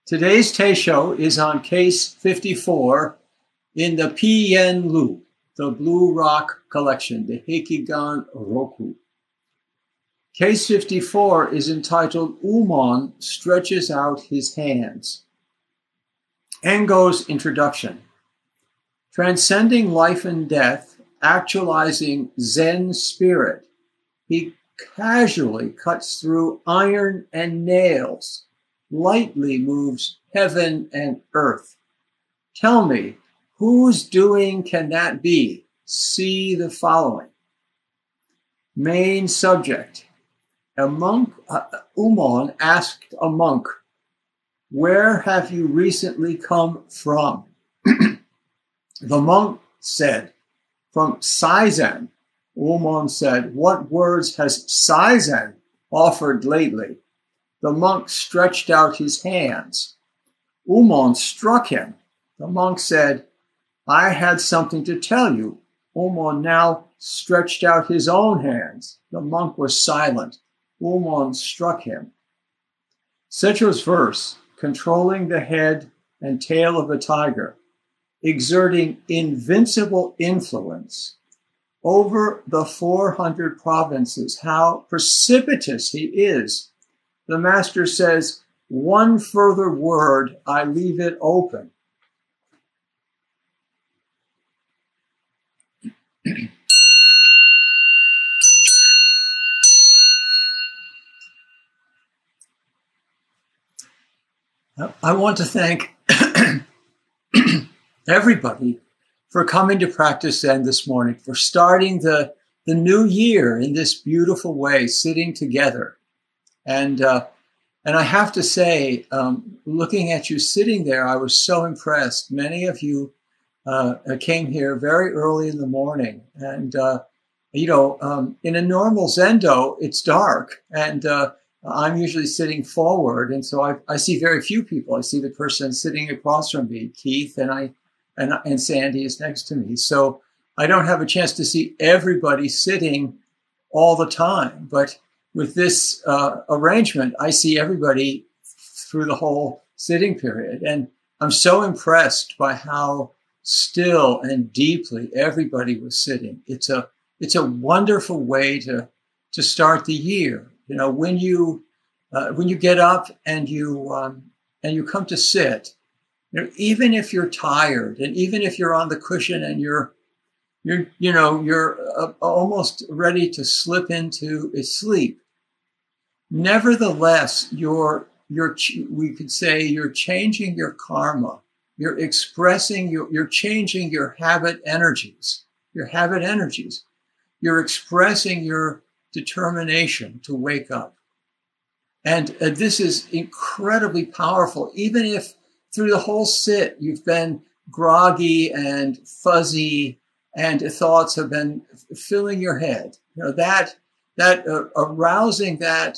Today's Teisho is on case 54 in the Piyen Lu, the Blue Rock Collection, the Heikigan Roku. Case 54 is entitled Umon Stretches Out His Hands. Engo's introduction. Transcending life and death, actualizing Zen spirit, he casually cuts through iron and nails, lightly moves heaven and earth. Tell me, whose doing can that be? See the following. Main subject. A monk, Umon asked a monk, "Where have you recently come from?" The monk said, "From Saizen." Umon said, "What words has Saizen offered lately?" The monk stretched out his hands. Umon struck him. The monk said, "I had something to tell you." Umon now stretched out his own hands. The monk was silent. Umon struck him. Secho's verse, controlling the head and tail of a tiger, exerting invincible influence over the 400 provinces, how precipitous he is. The master says, "One further word, I leave it open." I want to thank everybody for coming to practice Zen this morning, for starting the new year in this beautiful way, sitting together. And I have to say, looking at you sitting there, I was so impressed. Many of you came here very early in the morning. And, in a normal Zendo, it's dark. And I'm usually sitting forward. And so I see very few people. I see the person sitting across from me, Keith, and Sandy is next to me. So I don't have a chance to see everybody sitting all the time. But with this arrangement, I see everybody through the whole sitting period. And I'm so impressed by how still and deeply everybody was sitting. It's a wonderful way to start the year. You know, when you get up and you come to sit, you know, even if you're tired and even if you're on the cushion and you're almost ready to slip into a sleep, nevertheless, we could say you're changing your karma. You're expressing, you're changing your habit energies. You're expressing your determination to wake up. And this is incredibly powerful. Even if through the whole sit, you've been groggy and fuzzy and thoughts have been filling your head, you know, that arousing that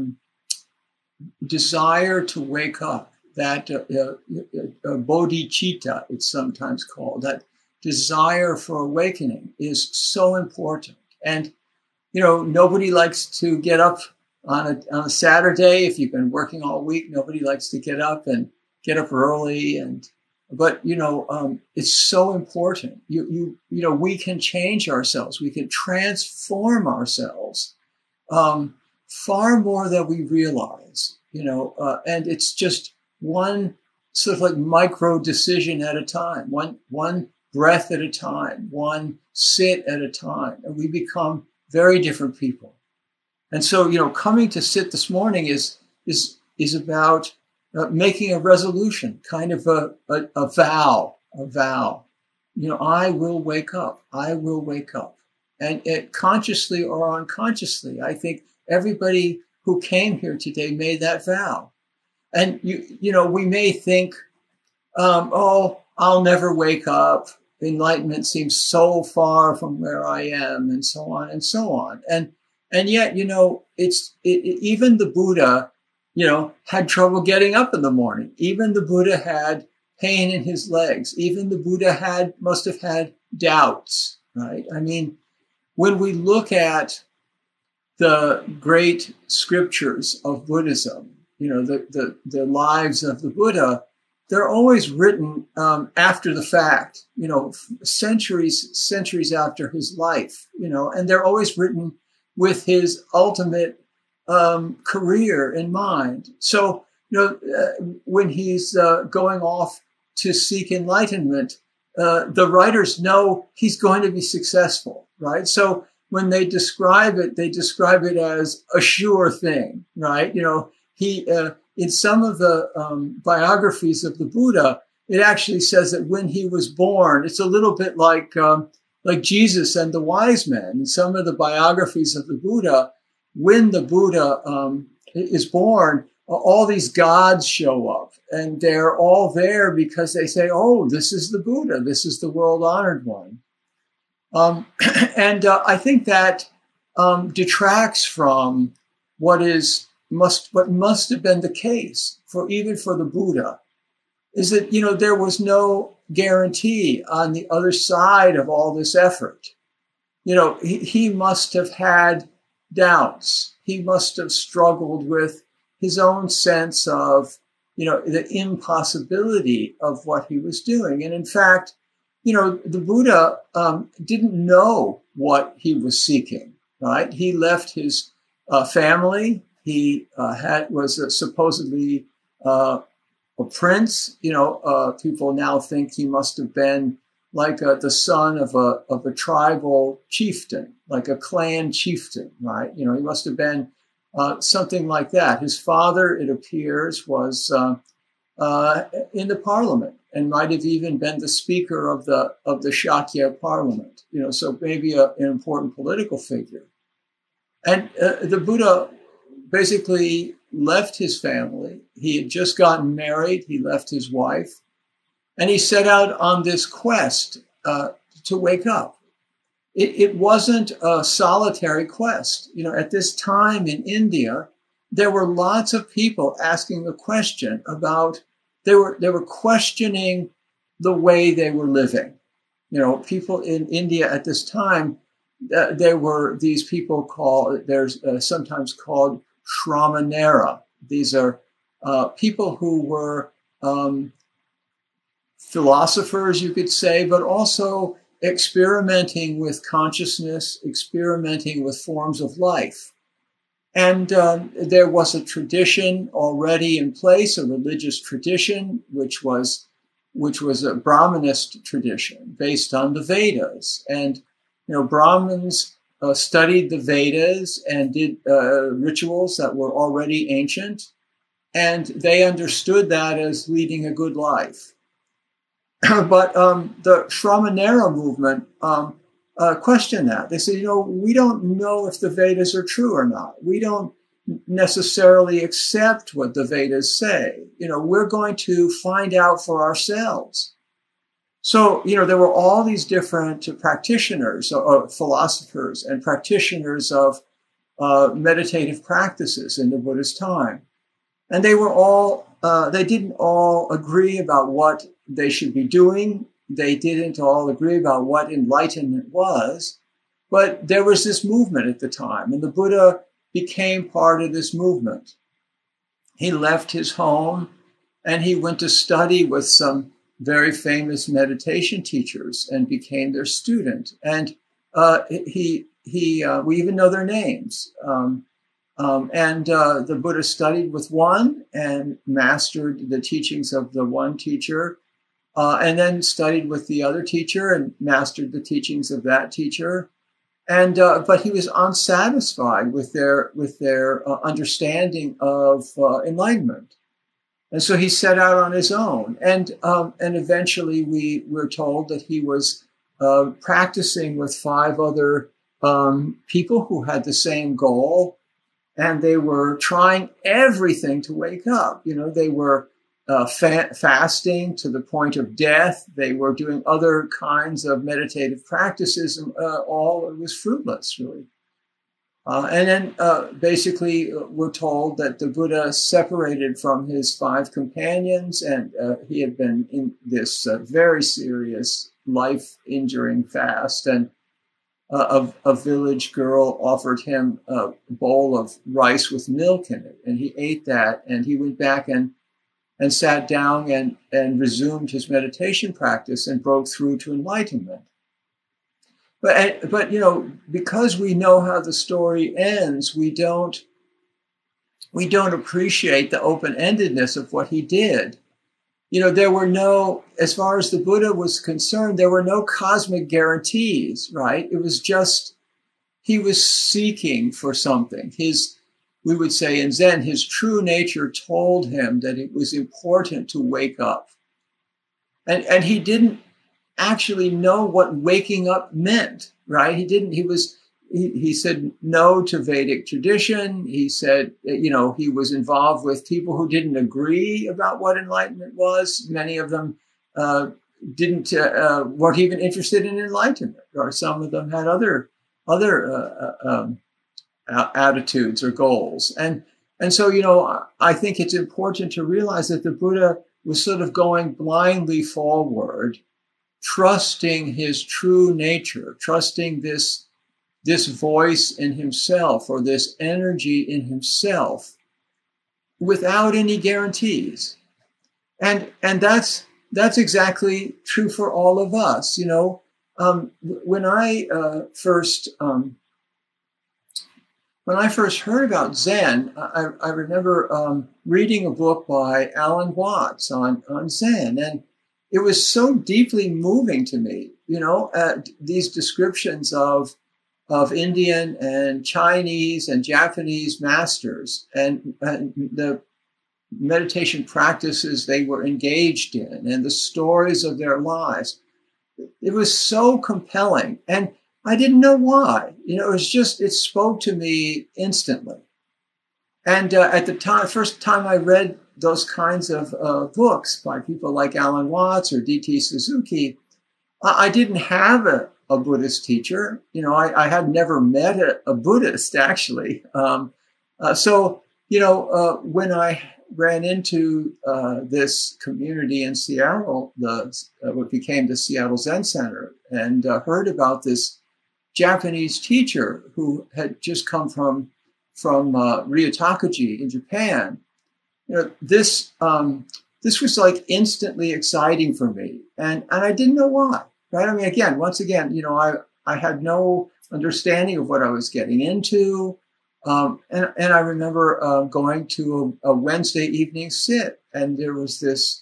desire to wake up, that bodhicitta, it's sometimes called, that desire for awakening is so important. And, you know, nobody likes to get up on a Saturday. If you've been working all week, nobody likes to get up early. But you know, it's so important. You know, we can change ourselves. We can transform ourselves far more than we realize. You know, and it's just one sort of like micro decision at a time, one breath at a time, one sit at a time, and we become very different people. And so, you know, coming to sit this morning is about making a resolution, kind of a vow. You know, I will wake up. And it consciously or unconsciously, I think everybody who came here today made that vow. And you know, we may think, I'll never wake up. Enlightenment seems so far from where I am, and so on and so on. And yet, you know, even the Buddha, you know, had trouble getting up in the morning. Even the Buddha had pain in his legs. Even the Buddha must have had doubts, right? I mean, when we look at the great scriptures of Buddhism, the lives of the Buddha, they're always written after the fact, centuries after his life, and they're always written with his ultimate career in mind. So, when he's going off to seek enlightenment, the writers know he's going to be successful, right? So when they describe it as a sure thing, right? He in some of the biographies of the Buddha, it actually says that when he was born, it's a little bit like Jesus and the wise men. In some of the biographies of the Buddha, when the Buddha is born, all these gods show up, and they're all there because they say, "Oh, this is the Buddha. This is the world-honored one." And I think that detracts from what must have been the case even for the Buddha, is that there was no guarantee on the other side of all this effort. He must have had doubts. He must have struggled with his own sense of, the impossibility of what he was doing. And in fact, the Buddha didn't know what he was seeking, right? He left his family. He was supposedly a prince. People now think he must have been like the son of a tribal chieftain, like a clan chieftain, right? He must have been something like that. His father, it appears, was in the parliament and might have even been the speaker of the Shakya parliament. So maybe an important political figure. And the Buddha basically left his family. He had just gotten married. He left his wife, and he set out on this quest to wake up. It wasn't a solitary quest. At this time in India, there were lots of people asking a question about, they were questioning the way they were living. People in India at this time, there were these people sometimes called Shramanera. These are people who were philosophers, you could say, but also experimenting with consciousness, experimenting with forms of life. And there was a tradition already in place, a religious tradition, which was a Brahmanist tradition based on the Vedas. And, Brahmins studied the Vedas and did rituals that were already ancient, and they understood that as leading a good life. But the Shramanera movement questioned that. They said, we don't know if the Vedas are true or not. We don't necessarily accept what the Vedas say. We're going to find out for ourselves. So, there were all these different practitioners, philosophers and practitioners of meditative practices in the Buddha's time. And they didn't all agree about what they should be doing. They didn't all agree about what enlightenment was, but there was this movement at the time, and the Buddha became part of this movement. He left his home and he went to study with some very famous meditation teachers and became their student. And we even know their names. The Buddha studied with one and mastered the teachings of the one teacher, and then studied with the other teacher and mastered the teachings of that teacher. And but he was unsatisfied with their understanding of enlightenment, and so he set out on his own. And eventually, we're told that he was practicing with 5 other people who had the same goal. And they were trying everything to wake up. They were fasting to the point of death. They were doing other kinds of meditative practices, and all was fruitless, really. And then basically we're told that the Buddha separated from his 5 companions, and he had been in this very serious life-injuring fast. And a village girl offered him a bowl of rice with milk in it, and he ate that, and he went back and sat down and resumed his meditation practice and broke through to enlightenment. But because we know how the story ends, we don't appreciate the open-endedness of what he did. There were no, as far as the Buddha was concerned, there were no cosmic guarantees, right? It was just, he was seeking for something. We would say in Zen, his true nature told him that it was important to wake up. And he didn't actually know what waking up meant, right? He said no to Vedic tradition. He said, he was involved with people who didn't agree about what enlightenment was. Many of them weren't even interested in enlightenment, or some of them had other attitudes or goals. And so, I think it's important to realize that the Buddha was sort of going blindly forward, trusting his true nature, trusting this voice in himself, or this energy in himself, without any guarantees. And that's exactly true for all of us. When I first heard about Zen, I remember reading a book by Alan Watts on Zen, and it was so deeply moving to me. These descriptions of Indian and Chinese and Japanese masters and the meditation practices they were engaged in and the stories of their lives. It was so compelling. And I didn't know why. It spoke to me instantly. And at the time, first time I read those kinds of books by people like Alan Watts or D.T. Suzuki, I didn't have a Buddhist teacher. I had never met a Buddhist, actually. So when I ran into this community in Seattle, what became the Seattle Zen Center, and heard about this Japanese teacher who had just come from Ryutakuji in Japan, this was like instantly exciting for me, and I didn't know why. Right? I mean, once again, I had no understanding of what I was getting into. And I remember going to a Wednesday evening sit, and there was this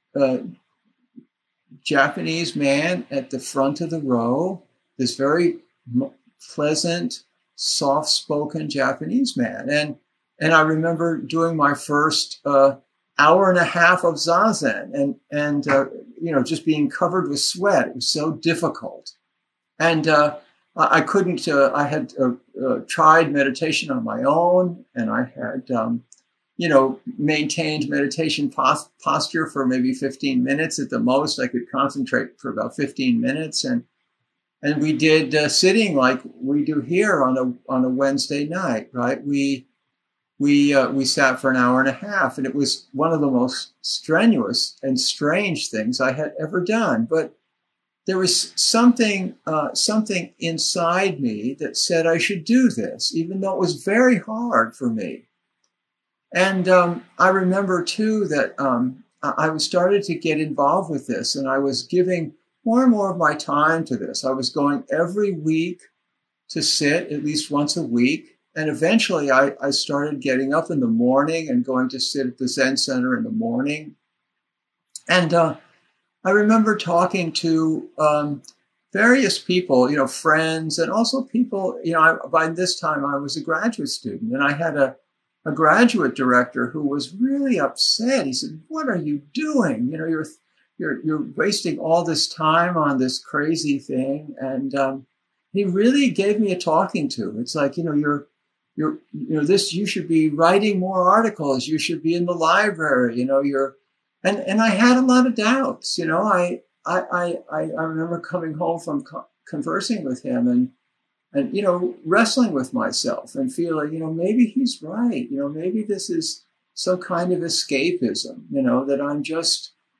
Japanese man at the front of the row, this very pleasant, soft-spoken Japanese man. And I remember doing my first hour and a half of Zazen, and just being covered with sweat. It was so difficult. And I couldn't, I had tried meditation on my own, and I had, maintained meditation posture for maybe 15 minutes at the most. I could concentrate for about 15 minutes. And we did sitting like we do here on a Wednesday night, right? We sat for an hour and a half, and it was one of the most strenuous and strange things I had ever done. But there was something inside me that said I should do this, even though it was very hard for me. And I remember too that I started to get involved with this, and I was giving more and more of my time to this. I was going every week to sit at least once a week. And eventually I started getting up in the morning and going to sit at the Zen Center in the morning. And I remember talking to various people, friends, and also people, by this time I was a graduate student, and I had a graduate director who was really upset. He said, "What are you doing? You're wasting all this time on this crazy thing." And he really gave me a talking to. It's like, you should be writing more articles. You should be in the library. And I had a lot of doubts. I remember coming home from conversing with him and wrestling with myself and feeling, maybe he's right. Maybe this is some kind of escapism. That I'm just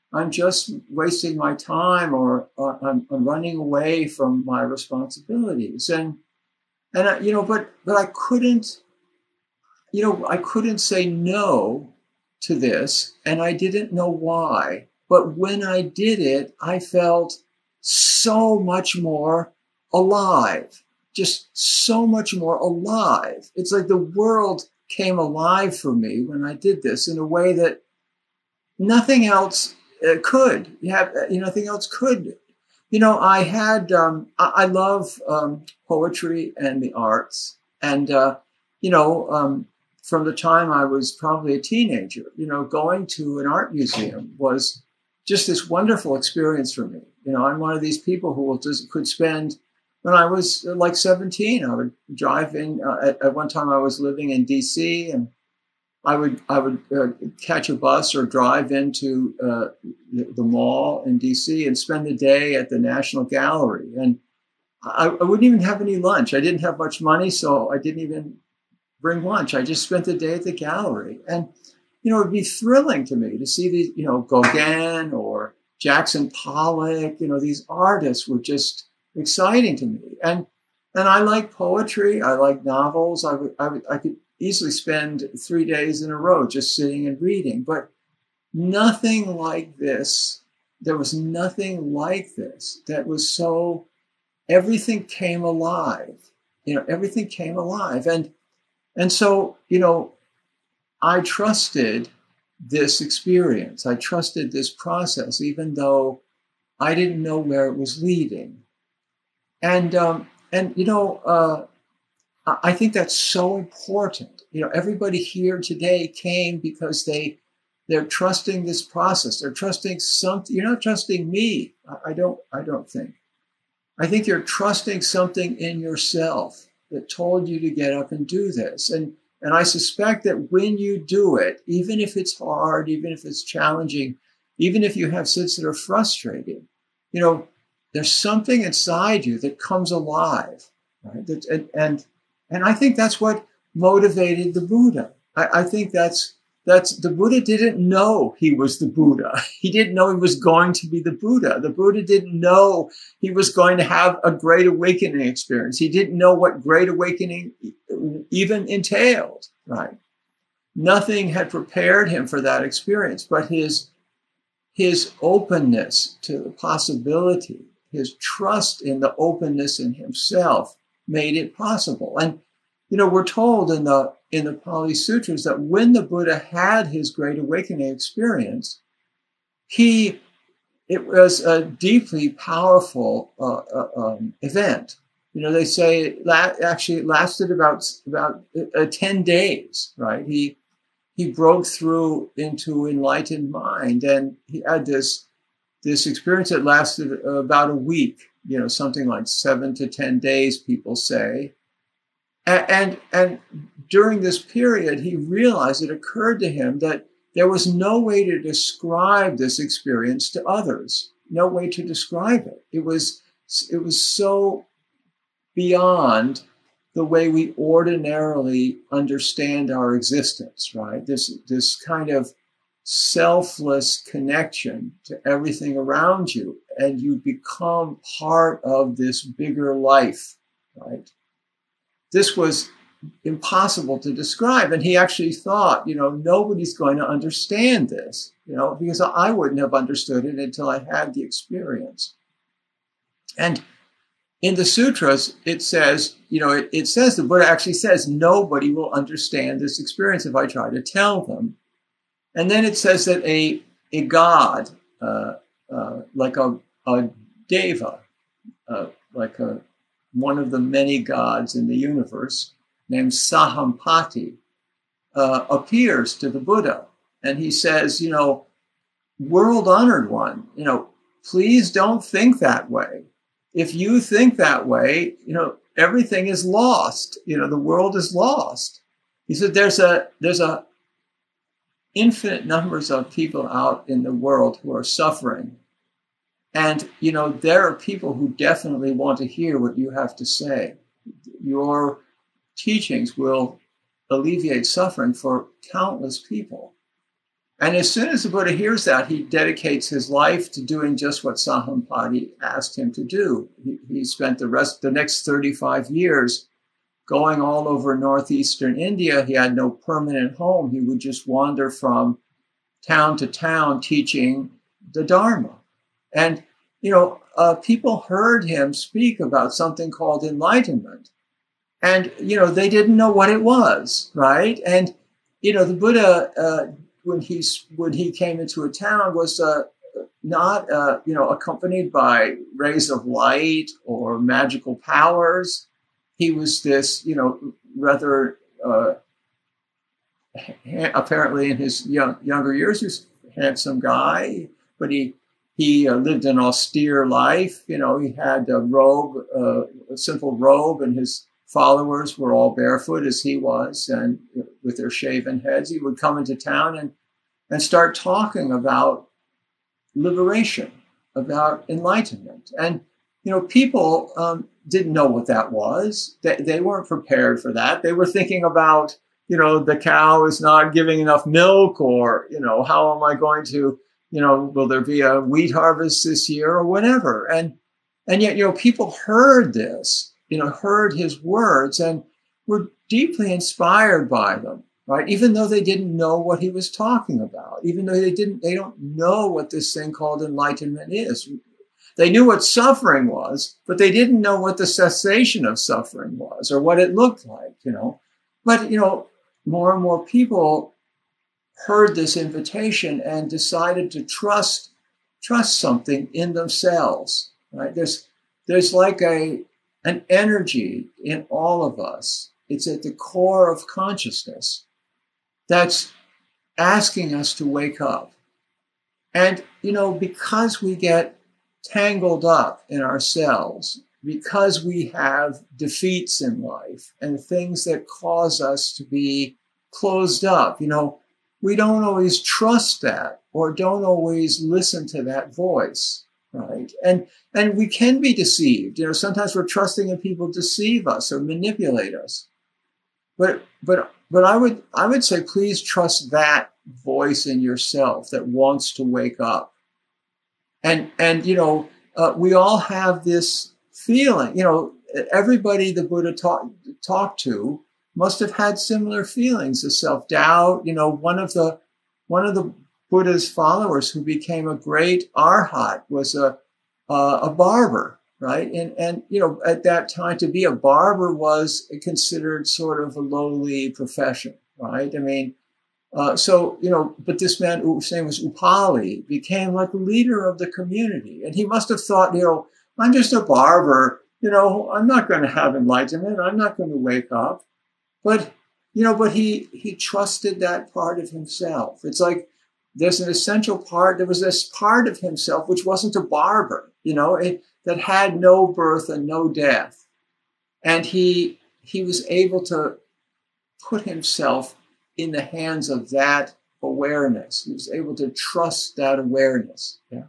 I'm just wasting my time, or I'm running away from my responsibilities. And I, but I couldn't, I couldn't say no to this, and I didn't know why. But when I did it, I felt so much more alive, just so much more alive. It's like the world came alive for me when I did this in a way that nothing else could. Nothing else could. I had, I love poetry and the arts. And, from the time I was probably a teenager, going to an art museum was just this wonderful experience for me. I'm one of these people who could spend, when I was like 17, I would drive in, at one time I was living in DC, and I would catch a bus or drive into the mall in DC and spend the day at the National Gallery. And I wouldn't even have any lunch. I didn't have much money, so I didn't even bring lunch. I just spent the day at the gallery. And, it'd be thrilling to me to see these, Gauguin or Jackson Pollock, these artists were just exciting to me. And I like poetry. I like novels. I could easily spend 3 days in a row just sitting and reading, but nothing like this. There was nothing like this that was so, everything came alive, everything came alive. And so, I trusted this experience. I trusted this process, even though I didn't know where it was leading. And I think that's so important. Everybody here today came because they're trusting this process. They're trusting something. You're not trusting me. I don't think. I think you're trusting something in yourself that told you to get up and do this. And I suspect that when you do it, even if it's hard, even if it's challenging, even if you have sits that are frustrating, there's something inside you that comes alive, right? And I think that's what motivated the Buddha. I think that's the Buddha didn't know he was the Buddha. He didn't know he was going to be the Buddha. The Buddha didn't know he was going to have a great awakening experience. He didn't know what great awakening even entailed, right? Nothing had prepared him for that experience, but his openness to the possibility, his trust in the openness in himself made it possible. And, we're told in the Pali Sutras that when the Buddha had his great awakening experience, it was a deeply powerful event. They say it lasted about 10 days, right? He broke through into enlightened mind, and he had this experience that lasted about a week, something like 7 to 10 days, people say. And during this period, he realized, it occurred to him that there was no way to describe this experience to others, no way to describe it. It was so beyond the way we ordinarily understand our existence, right? This kind of selfless connection to everything around you, and you become part of this bigger life, right? This was impossible to describe. And he actually thought, nobody's going to understand this, because I wouldn't have understood it until I had the experience. And in the sutras, it says, it says, the Buddha actually says, nobody will understand this experience if I try to tell them. And then it says that a god, like a deva, like one of the many gods in the universe, named Sahampati, appears to the Buddha. And he says, world honored one, please don't think that way. If you think that way, everything is lost. The world is lost. He said, there's a infinite numbers of people out in the world who are suffering. And, there are people who definitely want to hear what you have to say. Your teachings will alleviate suffering for countless people. And as soon as the Buddha hears that, he dedicates his life to doing just what Sahampati asked him to do. He spent the next 35 years going all over northeastern India. He had no permanent home. He would just wander from town to town teaching the Dharma. And, people heard him speak about something called enlightenment. And, they didn't know what it was, right? And, the Buddha, when he came into a town, was not, accompanied by rays of light or magical powers. He was this, rather apparently in his younger years, he was a handsome guy, but he lived an austere life. He had a robe, a simple robe, and his followers were all barefoot as he was, and with their shaven heads. He would come into town and start talking about liberation, about enlightenment. And, people didn't know what that was. They weren't prepared for that. They were thinking about, the cow is not giving enough milk, or, how am I going to, will there be a wheat harvest this year or whatever? And yet, people heard this, heard his words and were deeply inspired by them, right? Even though they didn't know what he was talking about, even though they don't know what this thing called enlightenment is. They knew what suffering was, but they didn't know what the cessation of suffering was or what it looked like, But, more and more people heard this invitation and decided to trust something in themselves, right? There's like an energy in all of us. It's at the core of consciousness that's asking us to wake up. And, because we get tangled up in ourselves, because we have defeats in life and things that cause us to be closed up, we don't always trust that or don't always listen to that voice, right? And we can be deceived. Sometimes we're trusting that people deceive us or manipulate us. But I would say, please trust that voice in yourself that wants to wake up. And we all have this feeling. Everybody the Buddha talked to must have had similar feelings of self-doubt. One of the Buddha's followers who became a great arhat was a barber, right? And at that time, to be a barber was considered sort of a lowly profession, right? I mean, but this man, whose name was Upali, became like the leader of the community. And he must have thought, I'm just a barber, I'm not going to have enlightenment. I'm not going to wake up. But he trusted that part of himself. It's like there's an essential part. There was this part of himself which wasn't a barber, that had no birth and no death. And he was able to put himself in the hands of that awareness. He was able to trust that awareness. Yeah.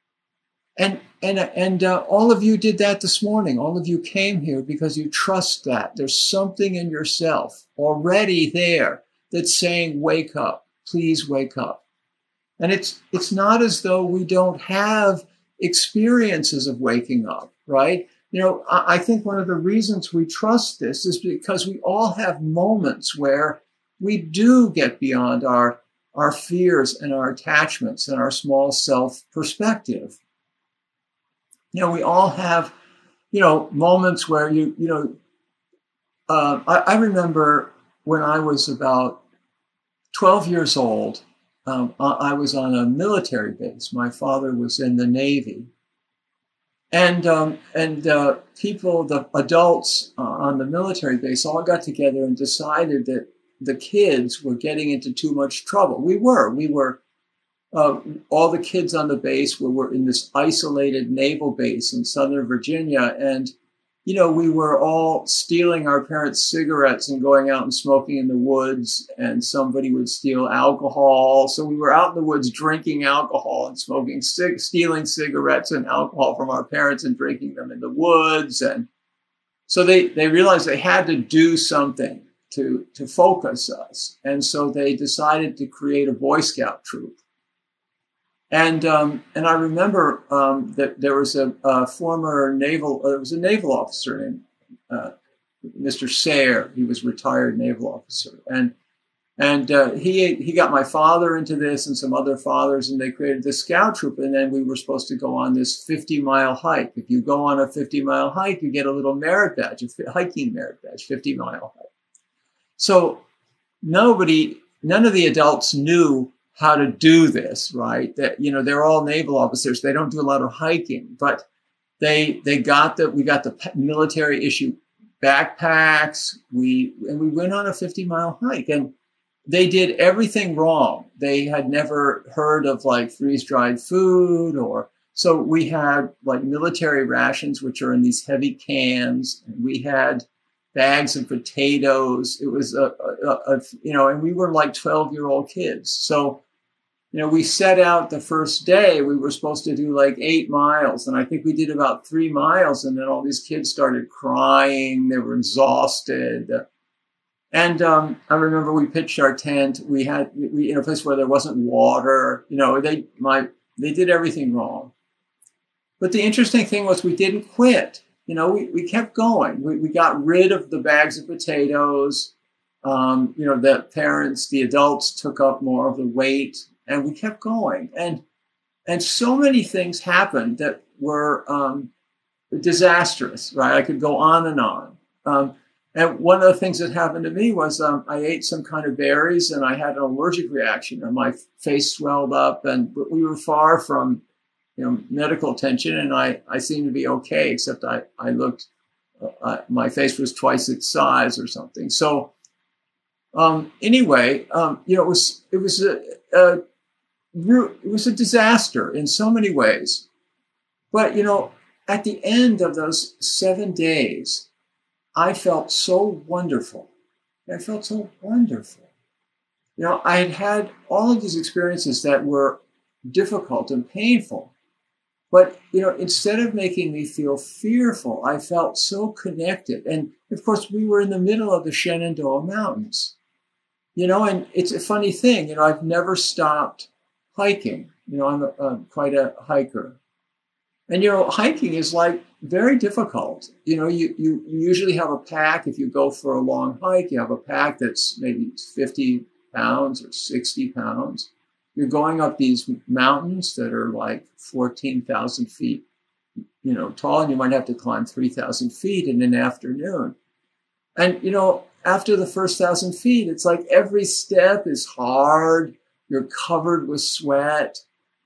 And all of you did that this morning. All of you came here because you trust that. There's something in yourself already there that's saying, wake up, please wake up. And it's not as though we don't have experiences of waking up, right? I think one of the reasons we trust this is because we all have moments where we do get beyond our fears and our attachments and our small self perspective. We all have, moments where I remember when I was about 12 years old, I was on a military base. My father was in the Navy. And people, the adults on the military base all got together and decided that the kids were getting into too much trouble. We were. All the kids on the base were in this isolated naval base in Southern Virginia. And, we were all stealing our parents' cigarettes and going out and smoking in the woods, and somebody would steal alcohol. So we were out in the woods drinking alcohol and stealing cigarettes and alcohol from our parents and drinking them in the woods. And so they realized they had to do something to focus us. And so they decided to create a Boy Scout troop. And I remember that there was a former naval officer named Mr. Sayre. He was a retired naval officer, and he got my father into this and some other fathers, and they created this scout troop. And then we were supposed to go on this 50-mile hike. If you go on a 50-mile hike, you get a little merit badge, a hiking merit badge, 50-mile hike. So none of the adults knew how to do this, right? That, they're all naval officers. They don't do a lot of hiking, but we got the military issue backpacks. We went on a 50-mile hike, and they did everything wrong. They had never heard of like freeze-dried food, so we had like military rations, which are in these heavy cans. And we had bags of potatoes. It was and we were like 12-year-old kids. So, we set out the first day. We were supposed to do like 8 miles, and I think we did about 3 miles. And then all these kids started crying. They were exhausted. And I remember we pitched our tent. We in a place where there wasn't water. They did everything wrong. But the interesting thing was we didn't quit. We kept going. We got rid of the bags of potatoes. The adults took up more of the weight, and we kept going. And so many things happened that were disastrous, right? I could go on and on. And one of the things that happened to me was I ate some kind of berries, and I had an allergic reaction, and my face swelled up, and we were far from medical attention, and I seemed to be okay, except I looked, my face was twice its size or something. So anyway, it was a disaster in so many ways. But, at the end of those 7 days, I felt so wonderful. I felt so wonderful. I had had all of these experiences that were difficult and painful. But, instead of making me feel fearful, I felt so connected. And, of course, we were in the middle of the Shenandoah Mountains. And it's a funny thing. I've never stopped hiking. I'm quite a hiker. And, hiking is like very difficult. You usually have a pack. If you go for a long hike, you have a pack that's maybe 50 pounds or 60 pounds. You're going up these mountains that are like 14,000 feet, tall, and you might have to climb 3,000 feet in an afternoon. And, after the first 1,000 feet, it's like every step is hard. You're covered with sweat.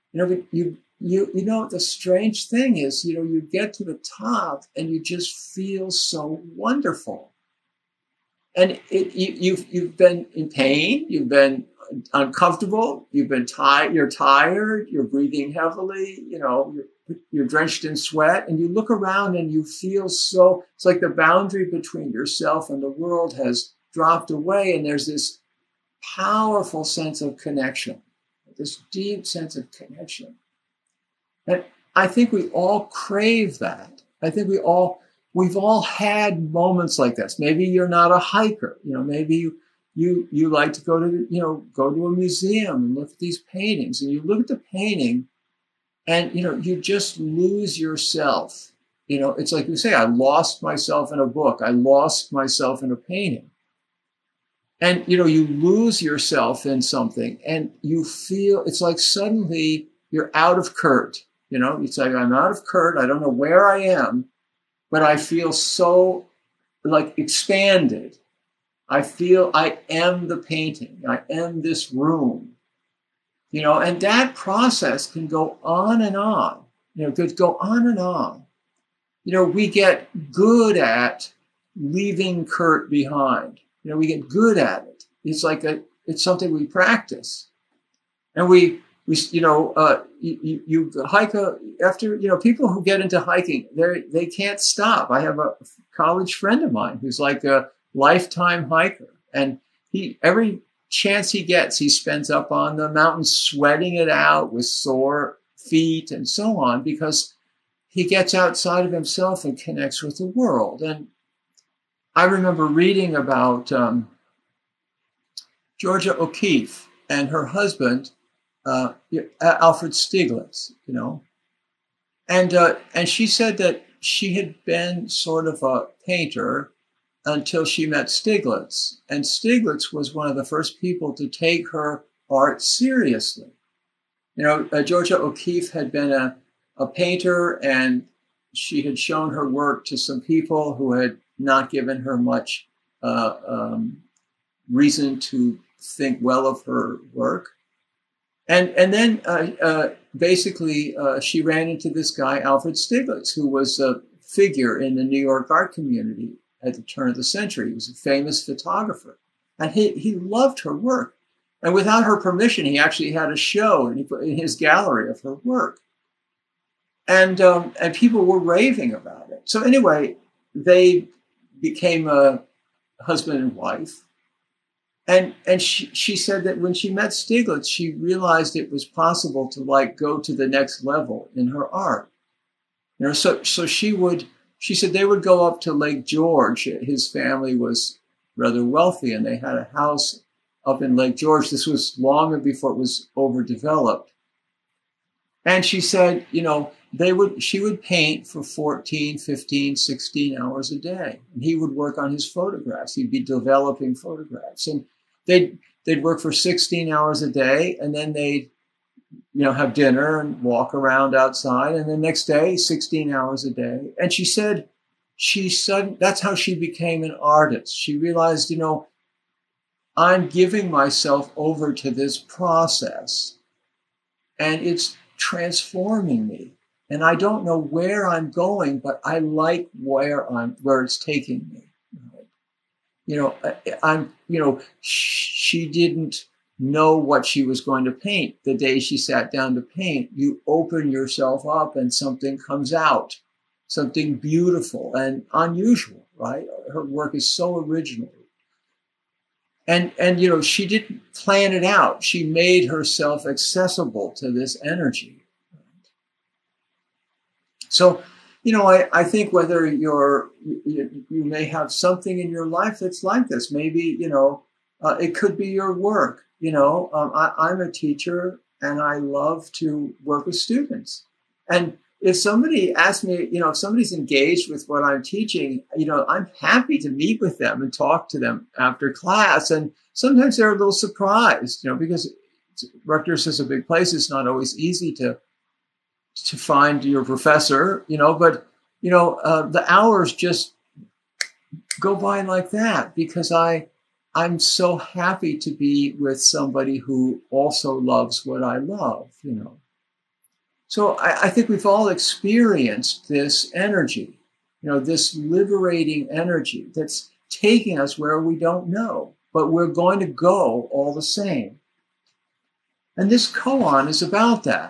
The strange thing is, you get to the top and you just feel so wonderful. And you've been in pain, you've been uncomfortable, you've been tired, you're breathing heavily, you're drenched in sweat, and you look around and you feel it's like the boundary between yourself and the world has dropped away, and there's this powerful sense of connection, this deep sense of connection. And I think we all crave that. I think we've all had moments like this. Maybe you're not a hiker. Maybe you like to go to a museum and look at these paintings, and you look at the painting and, you just lose yourself. It's like you say, I lost myself in a book. I lost myself in a painting. And, you lose yourself in something, and you feel, it's like suddenly you're out of Kurt. It's like, I'm out of Kurt. I don't know where I am, but I feel so like expanded. I feel I am the painting. I am this room, and that process can go on and on, could go on and on. We get good at leaving Kurt behind. We get good at it. It's like it's something we practice. And you hike after, people who get into hiking, they can't stop. I have a college friend of mine who's like a lifetime hiker, and every chance he gets, he spends up on the mountain sweating it out with sore feet and so on, because he gets outside of himself and connects with the world. And I remember reading about Georgia O'Keeffe and her husband, Alfred Stieglitz, and she said that she had been sort of a painter until she met Stieglitz. And Stieglitz was one of the first people to take her art seriously. Georgia O'Keeffe had been a painter, and she had shown her work to some people who had not given her much reason to think well of her work. And then basically she ran into this guy, Alfred Stieglitz, who was a figure in the New York art community at the turn of the century. He was a famous photographer. And he loved her work. And without her permission, he actually had a show in his gallery of her work. And people were raving about it. So anyway, they became a husband and wife. And she said that when she met Stieglitz, she realized it was possible to go to the next level in her art. So she said they would go up to Lake George. His family was rather wealthy, and they had a house up in Lake George. This was long before it was overdeveloped. And she said, she would paint for 14, 15, 16 hours a day. And he would work on his photographs. He'd be developing photographs. And they'd work for 16 hours a day, and then they'd have dinner and walk around outside. And the next day, 16 hours a day. And she said that's how she became an artist. She realized, I'm giving myself over to this process, and it's transforming me. And I don't know where I'm going, but I like where it's taking me. She didn't know what she was going to paint the day she sat down to paint. You open yourself up and something comes out, something beautiful and unusual, right? Her work is so original. And she didn't plan it out. She made herself accessible to this energy. So, I think whether you may have something in your life that's like this. Maybe, it could be your work. I'm a teacher, and I love to work with students. And if somebody asks me, if somebody's engaged with what I'm teaching, I'm happy to meet with them and talk to them after class. And sometimes they're a little surprised, because Rutgers is a big place. It's not always easy to find your professor, but the hours just go by like that, because I'm so happy to be with somebody who also loves what I love, So I think we've all experienced this energy, this liberating energy that's taking us where we don't know, but we're going to go all the same. And this koan is about that.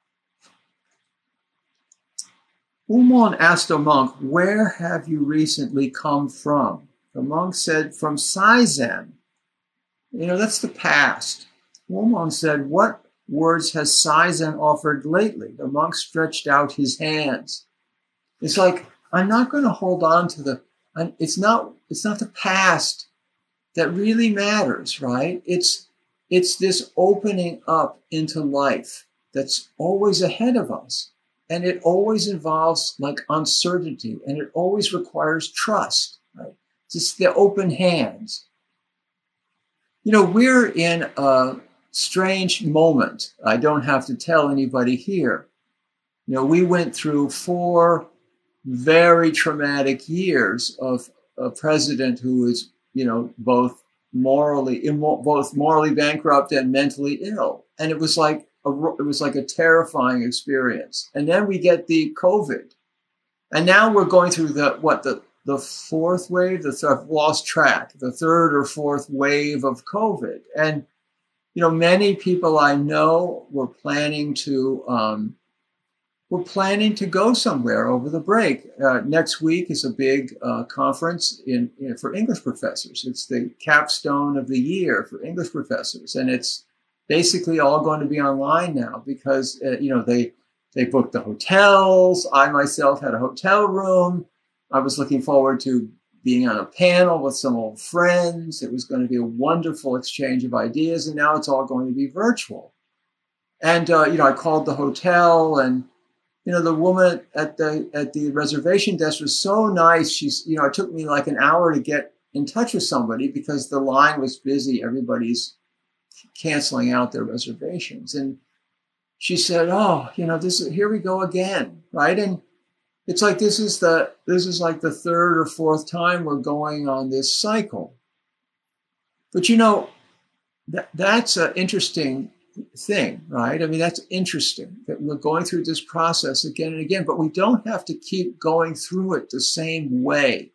Umon asked a monk, "Where have you recently come from?" The monk said, "From Saizen." That's the past. Umon said, "What words has Saizen offered lately?" The monk stretched out his hands. It's like, I'm not going to hold on to it's not the past that really matters, right? It's this opening up into life that's always ahead of us. And it always involves uncertainty, and it always requires trust, right? Just the open hands. We're in a strange moment. I don't have to tell anybody here. We went through 4 very traumatic years of a president who is, both morally bankrupt and mentally ill. And it was like a terrifying experience. And then we get the COVID. And now we're going through the 4th wave, I've lost track, the 3rd or 4th wave of COVID. And, many people I know were planning to go somewhere over the break. Next week is a big conference for English professors. It's the capstone of the year for English professors. And it's basically all going to be online now because, they booked the hotels. I myself had a hotel room. I was looking forward to being on a panel with some old friends. It was going to be a wonderful exchange of ideas, and now it's all going to be virtual. And I called the hotel, and the woman at the reservation desk was so nice. She's, it took me like an hour to get in touch with somebody because the line was busy. Everybody's canceling out their reservations, and she said, "Oh, here we go again, right?" And it's like this is like the third or fourth time we're going on this cycle. But that's an interesting thing, right? I mean, that's interesting that we're going through this process again and again, but we don't have to keep going through it the same way.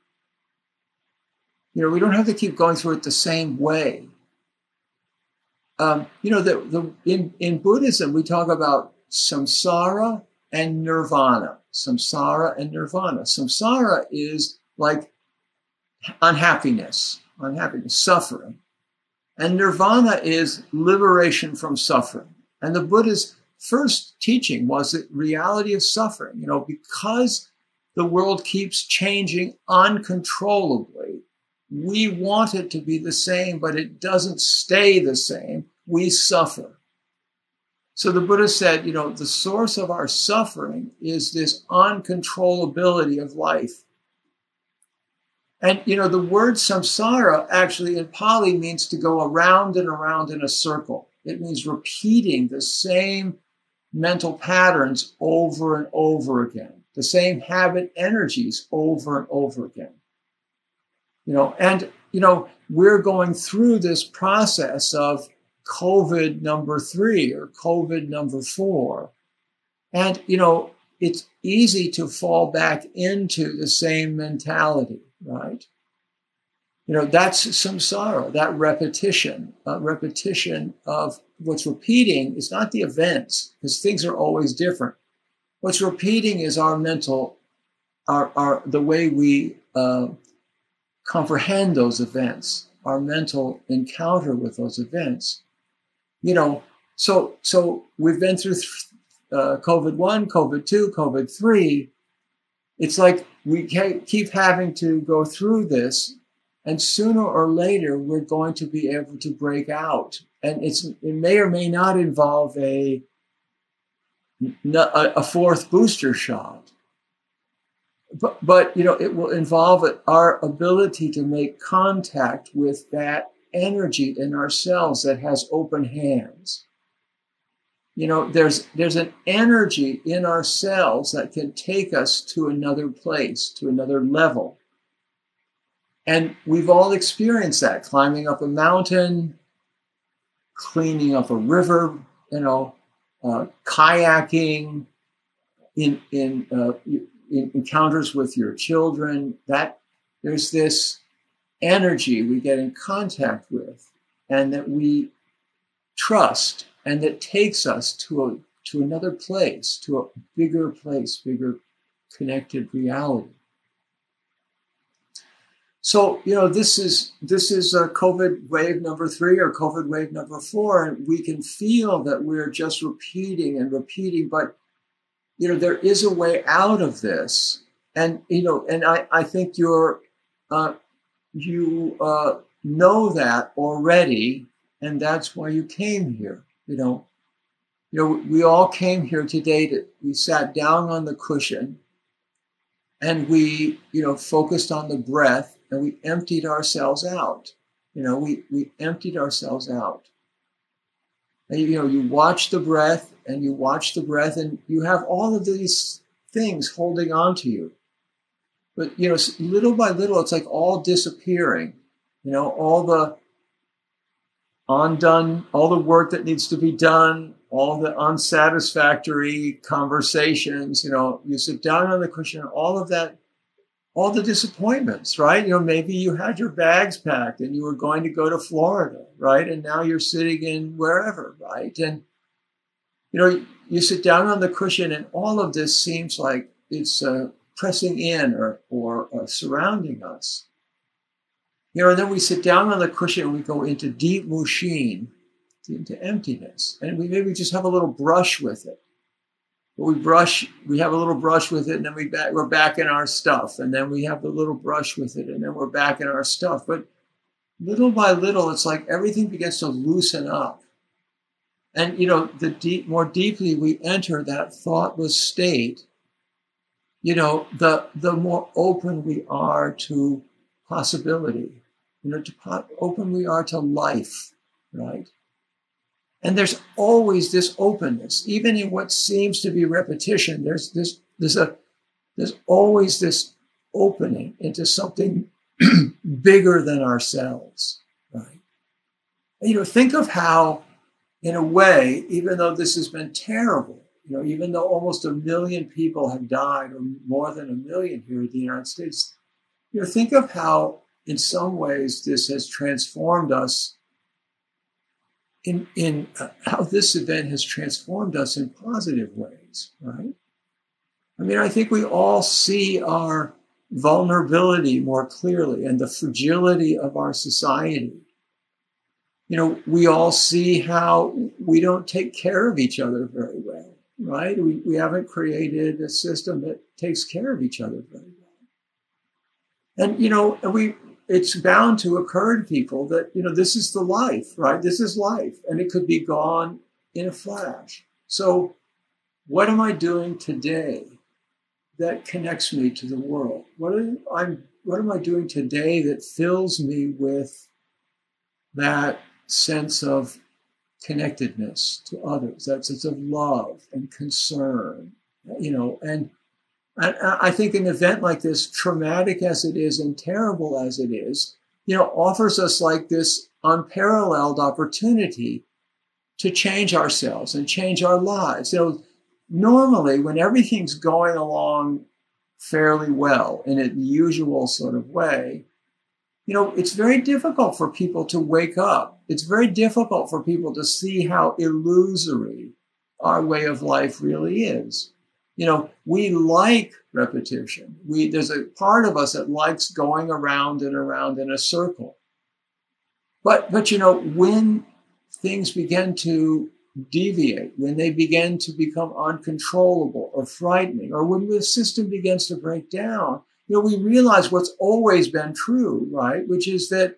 We don't have to keep going through it the same way. In Buddhism, we talk about samsara and nirvana. Samsara and nirvana. Samsara is like unhappiness, suffering. And nirvana is liberation from suffering. And the Buddha's first teaching was the reality of suffering. Because the world keeps changing uncontrollably, we want it to be the same, but it doesn't stay the same. We suffer. So the Buddha said, the source of our suffering is this uncontrollability of life. And, the word samsara actually in Pali means to go around and around in a circle. It means repeating the same mental patterns over and over again, the same habit energies over and over again. We're going through this process of COVID number 3 or COVID number 4. And, it's easy to fall back into the same mentality, right? That's samsara, that repetition of what's repeating is not the events, because things are always different. What's repeating is our mental, the way we comprehend those events, our mental encounter with those events. So we've been through COVID-1, COVID-2, COVID-3. It's like we keep having to go through this, and sooner or later we're going to be able to break out. And it may or may not involve a fourth booster shot. But it will involve our ability to make contact with that energy in ourselves that has open hands. There's an energy in ourselves that can take us to another place, to another level. And we've all experienced that, climbing up a mountain, cleaning up a river, kayaking, in encounters with your children, that there's this energy we get in contact with and that we trust and that takes us to another place, to a bigger place, bigger connected reality. So, this is a COVID wave number 3 or COVID wave number 4, and we can feel that we're just repeating and repeating, but there is a way out of this, and I think you know that already, and that's why you came here. We all came here today. We sat down on the cushion, and we focused on the breath, and we emptied ourselves out. We emptied ourselves out. And you watch the breath, and you watch the breath, and you have all of these things holding on to you. But, little by little, it's like all disappearing. All the undone, all the work that needs to be done, all the unsatisfactory conversations, you sit down on the cushion, all of that, all the disappointments, right? Maybe you had your bags packed and you were going to go to Florida, right? And now you're sitting in wherever, right? And, you sit down on the cushion and all of this seems like it's pressing in or surrounding us. And then we sit down on the cushion and we go into deep mushin, into emptiness. And we maybe just have a little brush with it. we have a little brush with it, and then we're back in our stuff, and then we have a little brush with it, and then we're back in our stuff. But little by little, it's like everything begins to loosen up. And, the more deeply we enter that thoughtless state, the more open we are to possibility, open we are to life, right? And there's always this openness, even in what seems to be repetition. There's always this opening into something bigger than ourselves, right? Think of how, in a way, even though this has been terrible, even though almost 1 million people have died, or more than 1 million here in the United States, think of how, in some ways, this has transformed us. In how this event has transformed us in positive ways, right? I mean, I think we all see our vulnerability more clearly and the fragility of our society. We all see how we don't take care of each other very well, right? We haven't created a system that takes care of each other very well. And, it's bound to occur to people that, this is the life, right? This is life, and it could be gone in a flash. So what am I doing today that connects me to the world? What am I doing today that fills me with that sense of connectedness to others, that sense of love and concern, and I think an event like this, traumatic as it is and terrible as it is, offers us like this unparalleled opportunity to change ourselves and change our lives. Normally when everything's going along fairly well in a usual sort of way, it's very difficult for people to wake up. It's very difficult for people to see how illusory our way of life really is. We like repetition. There's a part of us that likes going around and around in a circle. But when things begin to deviate, when they begin to become uncontrollable or frightening, or when the system begins to break down, we realize what's always been true, right? Which is that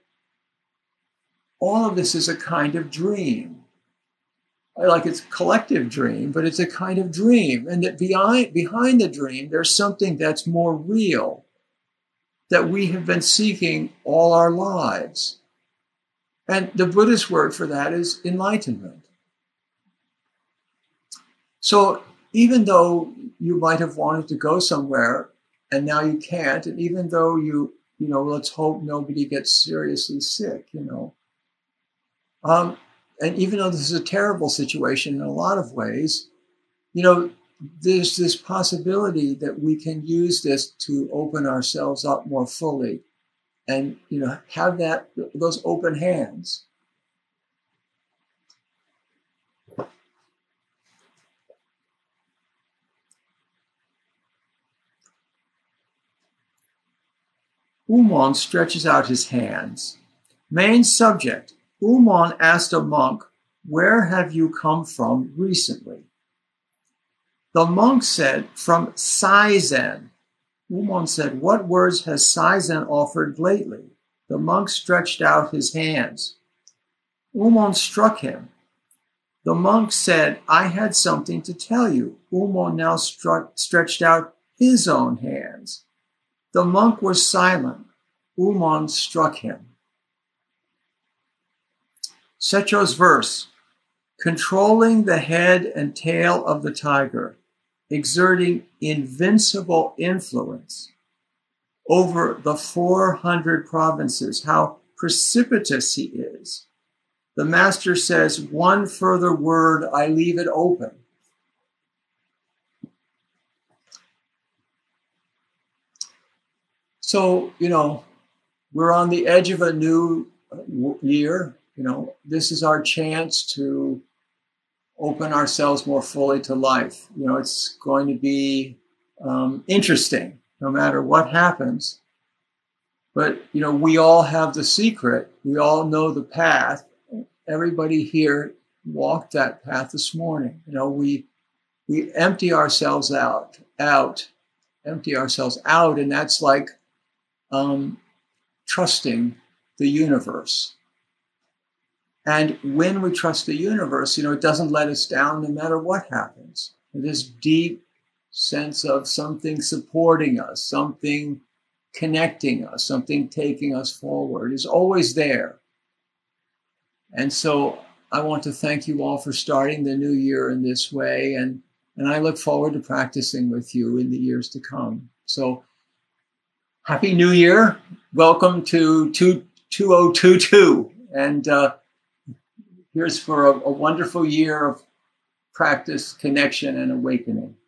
all of this is a kind of dream. Like it's a collective dream, but it's a kind of dream. And that behind the dream, there's something that's more real that we have been seeking all our lives. And the Buddhist word for that is enlightenment. So even though you might have wanted to go somewhere and now you can't, and even though let's hope nobody gets seriously sick, and even though this is a terrible situation in a lot of ways, there's this possibility that we can use this to open ourselves up more fully and, have those open hands. Umon stretches out his hands. Main subject. Umon asked a monk, "Where have you come from recently?" The monk said, "From Saizen." Umon said, "What words has Saizen offered lately?" The monk stretched out his hands. Umon struck him. The monk said, "I had something to tell you." Umon now stretched out his own hands. The monk was silent. Umon struck him. Secho's verse, controlling the head and tail of the tiger, exerting invincible influence over the 400 provinces, how precipitous he is. The master says, one further word, I leave it open. So, we're on the edge of a new year. This is our chance to open ourselves more fully to life. It's going to be interesting no matter what happens. But, we all have the secret. We all know the path. Everybody here walked that path this morning. we empty ourselves empty ourselves out, and that's like trusting the universe. And when we trust the universe, it doesn't let us down no matter what happens. This deep sense of something supporting us, something connecting us, something taking us forward is always there. And so I want to thank you all for starting the new year in this way. And I look forward to practicing with you in the years to come. So Happy New Year. Welcome to 2022. And here's for a wonderful year of practice, connection, and awakening.